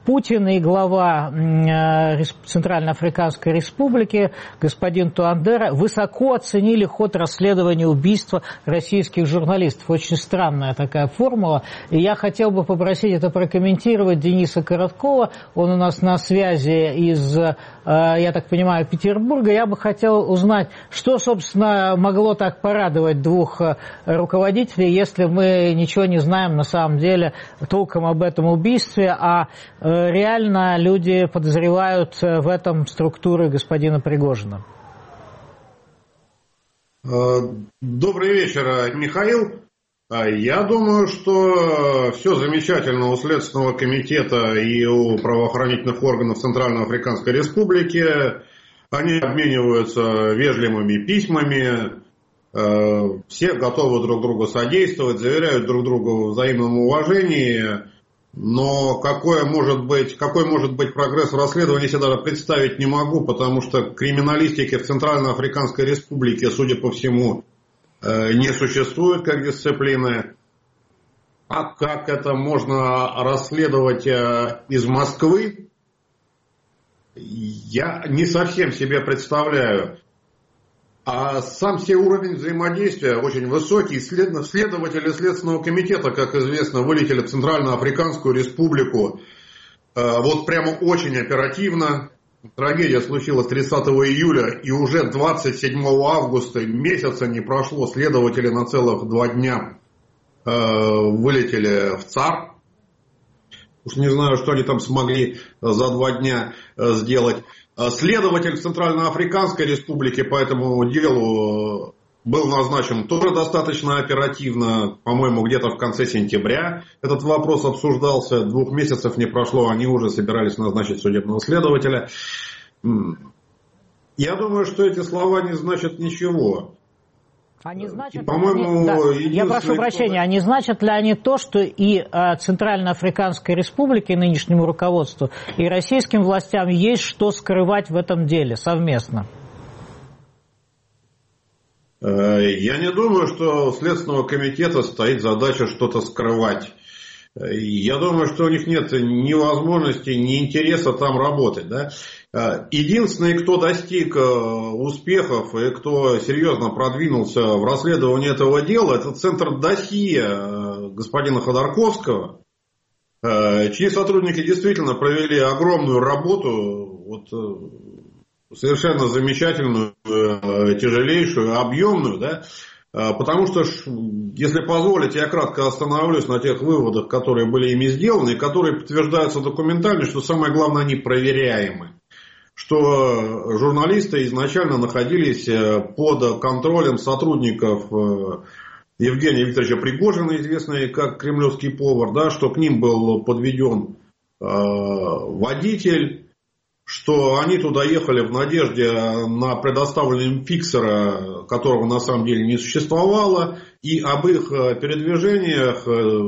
Путин и глава Центральноафриканской Республики господин Туандера высоко оценили ход расследования убийства российских журналистов. Очень странная такая формула. И я хотел бы попросить это прокомментировать Дениса Короткова. Он у нас на связи из, я так понимаю, Петербурга. Я бы хотел узнать, что, собственно, могло так порадовать двух руководителей, если мы ничего не знаем на самом деле толком об этом убийстве, а реально люди подозревают в этом структуры господина Пригожина. Добрый вечер, Михаил. Я думаю, что все замечательно у Следственного комитета и у правоохранительных органов Центральноафриканской Республики. Они обмениваются вежливыми письмами, все готовы друг другу содействовать, заверяют друг друга в взаимном уважении. Но какой может быть, какой может быть прогресс в расследовании, я даже представить не могу, потому что криминалистики в Центральноафриканской Республике, судя по всему, не существует как дисциплины. А как это можно расследовать из Москвы, я не совсем себе представляю. А сам себе уровень взаимодействия очень высокий. Следователи Следственного комитета, как известно, вылетели в Центральноафриканскую Республику вот прямо очень оперативно. Трагедия случилась тридцатого июля, и уже двадцать седьмого августа, месяца не прошло, следователи на целых два дня вылетели в ЦАР. Уж не знаю, что они там смогли за два дня сделать. Следователь в Центральноафриканской Республике по этому делу был назначен тоже достаточно оперативно, по-моему, где-то в конце сентября. Этот вопрос обсуждался, двух месяцев не прошло, они уже собирались назначить судебного следователя. Я думаю, что эти слова не значат ничего. Они значат, и, по-моему, они, да, я прошу прощения, кто... они значат ли они то, что и э, Центральноафриканской Республике, нынешнему руководству, и российским властям есть что скрывать в этом деле совместно? Я не думаю, что у Следственного комитета стоит задача что-то скрывать. Я думаю, что у них нет ни возможности, ни интереса там работать. Да? Единственный, кто достиг успехов и кто серьезно продвинулся в расследовании этого дела, это Центр досье господина Ходорковского, чьи сотрудники действительно провели огромную работу, вот, совершенно замечательную, тяжелейшую, объемную, да. Потому что, если позволите, я кратко остановлюсь на тех выводах, которые были ими сделаны, и которые подтверждаются документально, что самое главное, они проверяемы. Что журналисты изначально находились под контролем сотрудников Евгения Викторовича Пригожина, известный как кремлевский повар, да, что к ним был подведен водитель, что они туда ехали в надежде на предоставленный им фиксера, которого на самом деле не существовало, и об их передвижениях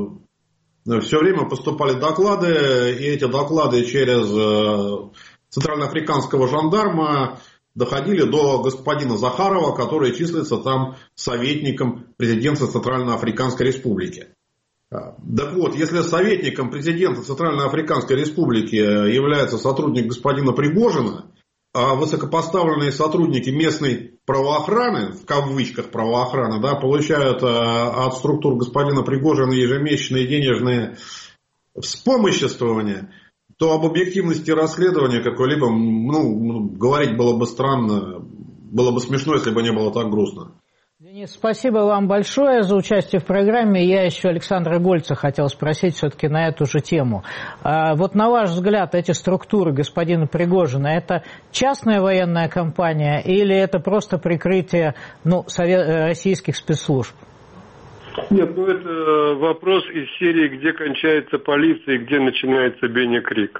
все время поступали доклады, и эти доклады через центральноафриканского жандарма доходили до господина Захарова, который числится там советником президента Центральноафриканской Республики. Так вот, если советником президента Центральноафриканской Республики является сотрудник господина Пригожина, а высокопоставленные сотрудники местной правоохраны, в кавычках правоохраны, да, получают от структур господина Пригожина ежемесячные денежные вспомоществования, то об объективности расследования какой-либо, ну, говорить было бы странно, было бы смешно, если бы не было так грустно. Денис, спасибо вам большое за участие в программе. Я еще Александра Гольца хотел спросить все-таки на эту же тему. Вот на ваш взгляд, эти структуры господина Пригожина, это частная военная компания или это просто прикрытие, ну, совет... российских спецслужб? Нет, ну это вопрос из серии, где кончается полиция и где начинается Бенни Крик.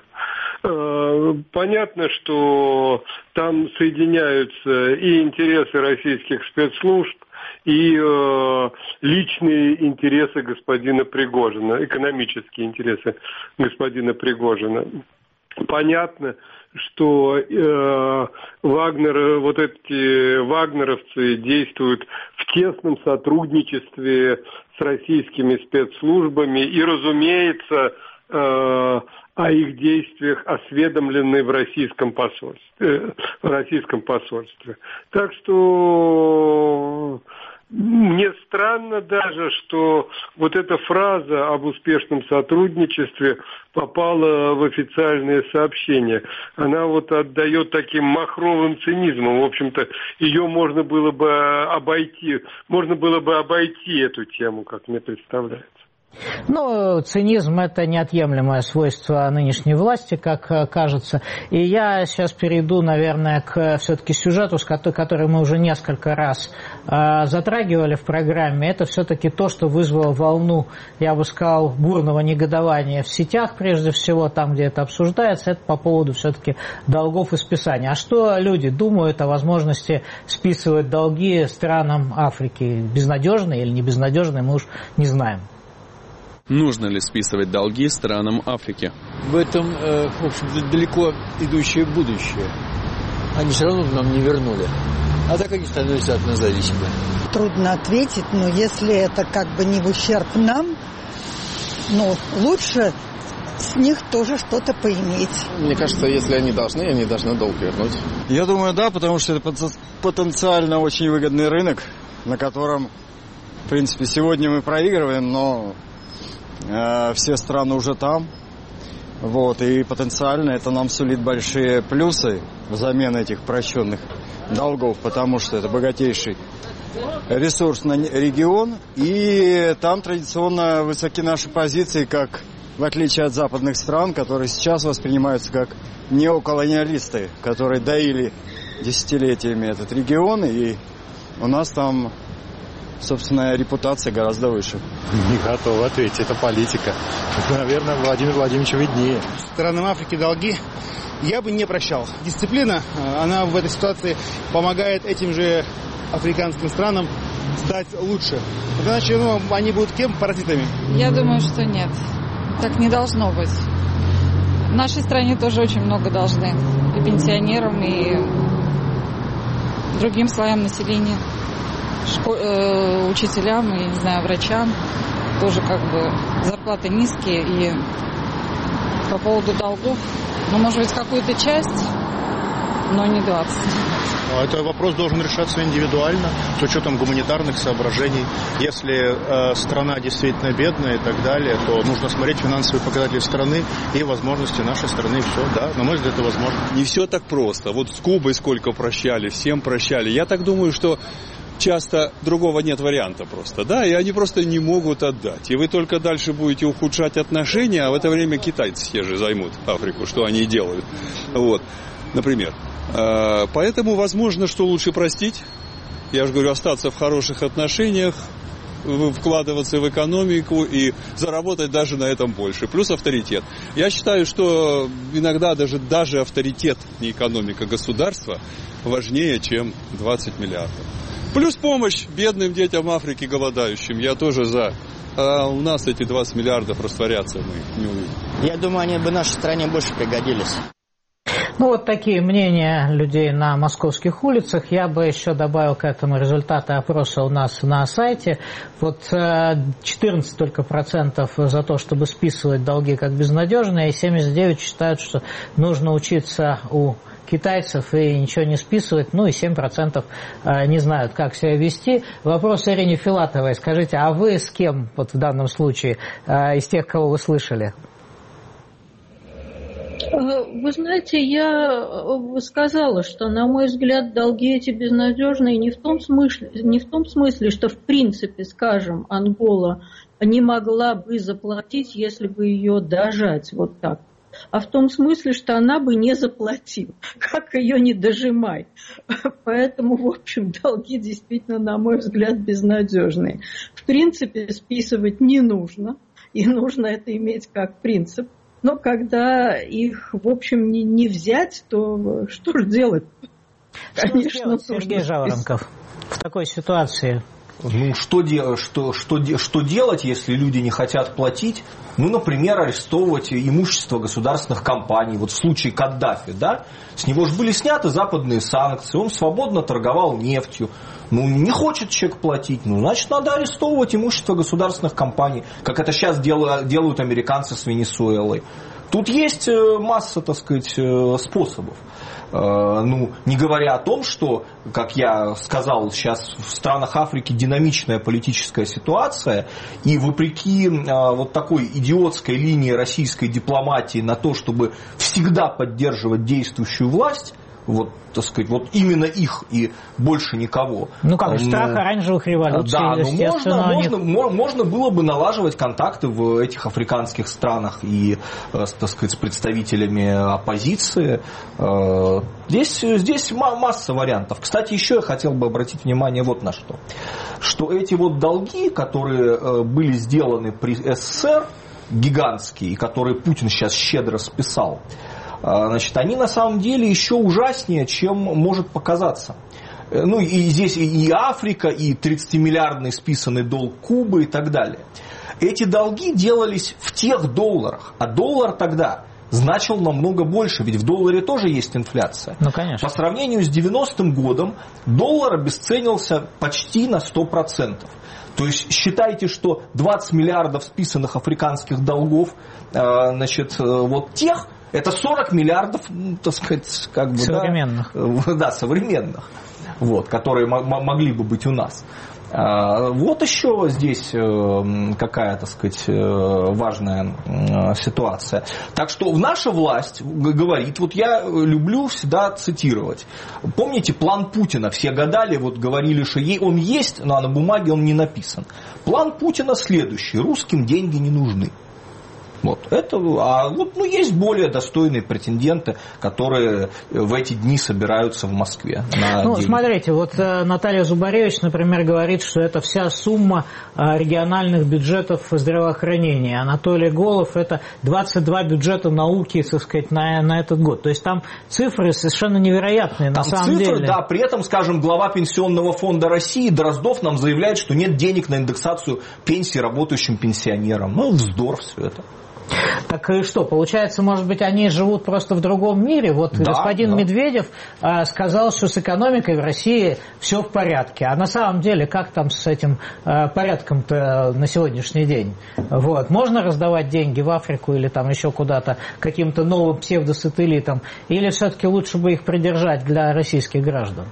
Понятно, что там соединяются и интересы российских спецслужб, и э, личные интересы господина Пригожина, экономические интересы господина Пригожина. Понятно, что э, Вагнер, вот эти вагнеровцы действуют в тесном сотрудничестве с российскими спецслужбами, и, разумеется, о их действиях осведомлены в российском посольстве. В российском посольстве. Так что мне странно даже, что вот эта фраза об успешном сотрудничестве попала в официальные сообщения. Она вот отдает таким махровым цинизмом. В общем-то, ее можно было бы обойти, можно было бы обойти эту тему, как мне представляется. Ну, цинизм – это неотъемлемое свойство нынешней власти, как кажется. И я сейчас перейду, наверное, к все-таки сюжету, который мы уже несколько раз э, затрагивали в программе. Это все-таки то, что вызвало волну, я бы сказал, бурного негодования в сетях, прежде всего, там, где это обсуждается. Это по поводу все-таки долгов и списания. А что люди думают о возможности списывать долги странам Африки? Безнадежные или не безнадежные, мы уж не знаем. Нужно ли списывать долги странам Африки? В этом, э, в общем-то, далеко идущее будущее. Они все равно нам не вернули. А так они становятся от нас зависимы. Трудно ответить, но если это как бы не в ущерб нам, ну, лучше с них тоже что-то поиметь. Мне кажется, если они должны, они должны долг вернуть. Я думаю, да, потому что это потенциально очень выгодный рынок, на котором, в принципе, сегодня мы проигрываем, но э, все страны уже там. Вот, и потенциально это нам сулит большие плюсы взамен этих прощенных долгов, потому что это богатейший ресурсный регион, и там традиционно высоки наши позиции, как в отличие от западных стран, которые сейчас воспринимаются как неоколониалисты, которые доили десятилетиями этот регион, и у нас там, собственно, репутация гораздо выше. Не готов ответить, это политика. Наверное, Владимир Владимирович виднее. Странам Африки долги я бы не прощал. Дисциплина, она в этой ситуации помогает этим же африканским странам стать лучше. Иначе, ну, они будут кем? Паразитами? Я думаю, что нет. Так не должно быть. В нашей стране тоже очень много должны. И пенсионерам, и другим слоям населения. Школ... Э, учителям, и, не знаю, врачам. Тоже как бы зарплаты низкие. И по поводу долгов, ну, может быть, какую-то часть, но не двадцать. Это вопрос должен решаться индивидуально, с учетом гуманитарных соображений. Если э, страна действительно бедная и так далее, то нужно смотреть финансовые показатели страны и возможности нашей страны. И все, да, на мой взгляд, это возможно. Не все так просто. Вот с Кубой сколько прощали, всем прощали. Я так думаю, что часто другого нет варианта просто, да, и они просто не могут отдать. И вы только дальше будете ухудшать отношения, а в это время китайцы те же займут Африку, что они и делают. Вот, например. Поэтому возможно, что лучше простить. Я же говорю, остаться в хороших отношениях, вкладываться в экономику и заработать даже на этом больше. Плюс авторитет. Я считаю, что иногда даже, даже авторитет, не экономика государства, важнее, чем двадцать миллиардов. Плюс помощь бедным детям Африки, голодающим. Я тоже за. А у нас эти двадцать миллиардов растворятся, мы не увидим. Я думаю, они бы нашей стране больше пригодились. Ну, вот такие мнения людей на московских улицах. Я бы еще добавил к этому результаты опроса у нас на сайте. Вот четырнадцать только процентов за то, чтобы списывать долги как безнадежные, и семьдесят девять считают, что нужно учиться у китайцев и ничего не списывать, ну и семь процентов не знают, как себя вести. Вопрос Ирине Филатовой. Скажите, а вы с кем вот в данном случае из тех, кого вы слышали? Вы знаете, я сказала, что, на мой взгляд, долги эти безнадежные не в том смысле, не в том смысле, что, в принципе, скажем, Ангола не могла бы заплатить, если бы ее дожать вот так, а в том смысле, что она бы не заплатила, как ее не дожимай. Поэтому, в общем, долги действительно, на мой взгляд, безнадежные. В принципе, списывать не нужно, и нужно это иметь как принцип. Но когда их, в общем, не, не взять, то что же делать? Конечно, что делать, Сергей Жаворонков, в такой ситуации? Ну, что, де- что, что, де- что делать, если люди не хотят платить? Ну, например, арестовывать имущество государственных компаний. Вот в случае Каддафи, да, с него же были сняты западные санкции, он свободно торговал нефтью. Ну, не хочет человек платить, ну, значит, надо арестовывать имущество государственных компаний, как это сейчас делают американцы с Венесуэлой. Тут есть масса, так сказать, способов. Ну, не говоря о том, что, как я сказал, сейчас в странах Африки динамичная политическая ситуация, и вопреки вот такой идиотской линии российской дипломатии на то, чтобы всегда поддерживать действующую власть, вот, так сказать, вот именно их и больше никого. Ну как, страх но, оранжевых революций. Да, но можно, можно, них... можно было бы налаживать контакты в этих африканских странах и, так сказать, с представителями оппозиции. Здесь, здесь масса вариантов. Кстати, еще я хотел бы обратить внимание вот на что. Что эти вот долги, которые были сделаны при СССР, гигантские, которые Путин сейчас щедро списал, значит, они на самом деле еще ужаснее, чем может показаться. Ну и здесь и Африка, и тридцатимиллиардный списанный долг Кубы и так далее. Эти долги делались в тех долларах, а доллар тогда значил намного больше, ведь в долларе тоже есть инфляция. Ну, конечно. По сравнению с девяностым годом доллар обесценился почти на сто процентов. То есть считайте, что двадцать миллиардов списанных африканских долгов, значит, вот тех, это сорок миллиардов, так сказать, как бы, современных. Да, да, современных, вот, которые м- могли бы быть у нас. Вот еще здесь какая, так сказать, важная ситуация. Так что наша власть говорит, вот я люблю всегда цитировать. Помните план Путина? Все гадали, вот говорили, что он есть, но на бумаге он не написан. План Путина следующий. Русским деньги не нужны. Вот. Это, а вот, ну, есть более достойные претенденты, которые в эти дни собираются в Москве. Ну, деньги. Смотрите, вот э, Наталья Зубаревич, например, говорит, что это вся сумма э, региональных бюджетов здравоохранения. Анатолий Голов – это двадцать два бюджета науки, так сказать, на, на этот год. То есть там цифры совершенно невероятные, там на самом цифры, деле. Да, при этом, скажем, глава Пенсионного фонда России Дроздов нам заявляет, что нет денег на индексацию пенсий работающим пенсионерам. Ну, вздор все это. Так и что, получается, может быть, они живут просто в другом мире? Вот да, господин да. Медведев а, сказал, что с экономикой в России все в порядке. А на самом деле, как там с этим а, порядком-то на сегодняшний день? Вот. Можно раздавать деньги в Африку или там еще куда-то каким-то новым псевдосателлитам? Или все-таки лучше бы их придержать для российских граждан?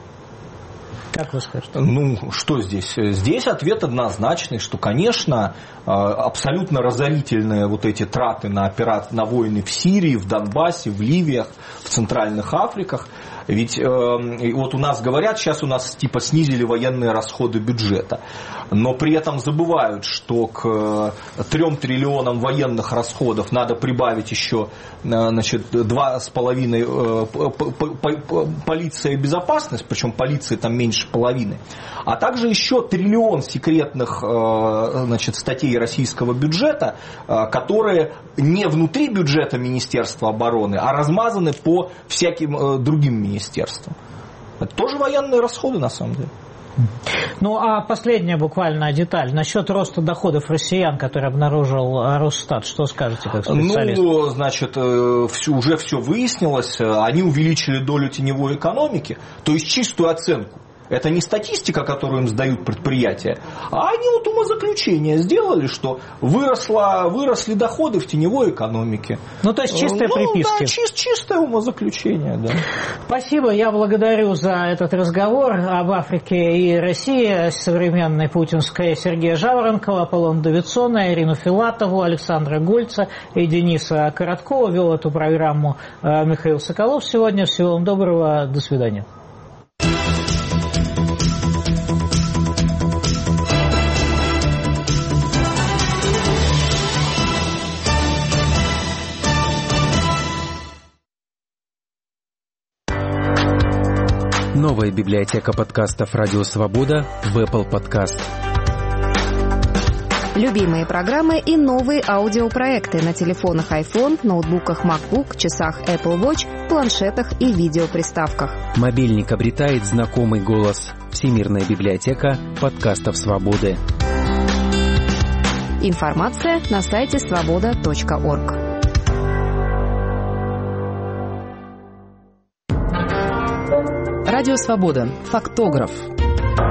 Как вы скажете? Ну, что здесь? Здесь ответ однозначный, что, конечно, абсолютно разорительные вот эти траты на операции, на войны в Сирии, в Донбассе, в Ливиях, в Центральных Африках. Ведь э, вот у нас говорят, сейчас у нас типа снизили военные расходы бюджета, но при этом забывают, что к трем триллионам военных расходов надо прибавить еще, значит, два с половиной э, полиция и безопасность, причем полиции там меньше половины, а также еще триллион секретных э, значит, статей российского бюджета, э, которые не внутри бюджета Министерства обороны, а размазаны по всяким э, другим министерствам. Министерства. Это тоже военные расходы, на самом деле. Ну, а последняя буквально деталь. Насчет роста доходов россиян, который обнаружил Росстат. Что скажете, как специалист? Ну, значит, уже все выяснилось. Они увеличили долю теневой экономики, то есть чистую оценку. Это не статистика, которую им сдают предприятия, а они вот умозаключение сделали, что выросло, выросли доходы в теневой экономике. Ну, то есть чистые ну, приписки. Да, чист, чистое умозаключение, да. Спасибо, я благодарю за этот разговор об Африке и России, современной путинской, Сергея Жаворонкова, Аполлона Давидсона, Ирину Филатову, Александра Гольца и Дениса Короткова. Вел эту программу Михаил Соколов сегодня. Всего вам доброго, до свидания. Новая библиотека подкастов «Радио Свобода» в Apple Podcast. Любимые программы и новые аудиопроекты на телефонах iPhone, ноутбуках MacBook, часах Apple Watch, планшетах и видеоприставках. Мобильник обретает знакомый голос. Всемирная библиотека подкастов «Свободы». Информация на сайте свобода точка орг. Радио Свобода. Фактограф.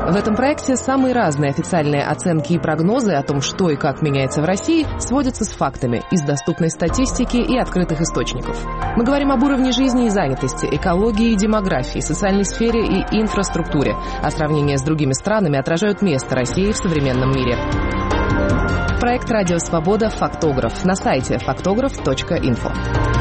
В этом проекте самые разные официальные оценки и прогнозы о том, что и как меняется в России, сводятся с фактами из доступной статистики и открытых источников. Мы говорим об уровне жизни и занятости, экологии и демографии, социальной сфере и инфраструктуре, а сравнения с другими странами отражают место России в современном мире. Проект «Радио Свобода. Фактограф» на сайте фактограф точка инфо.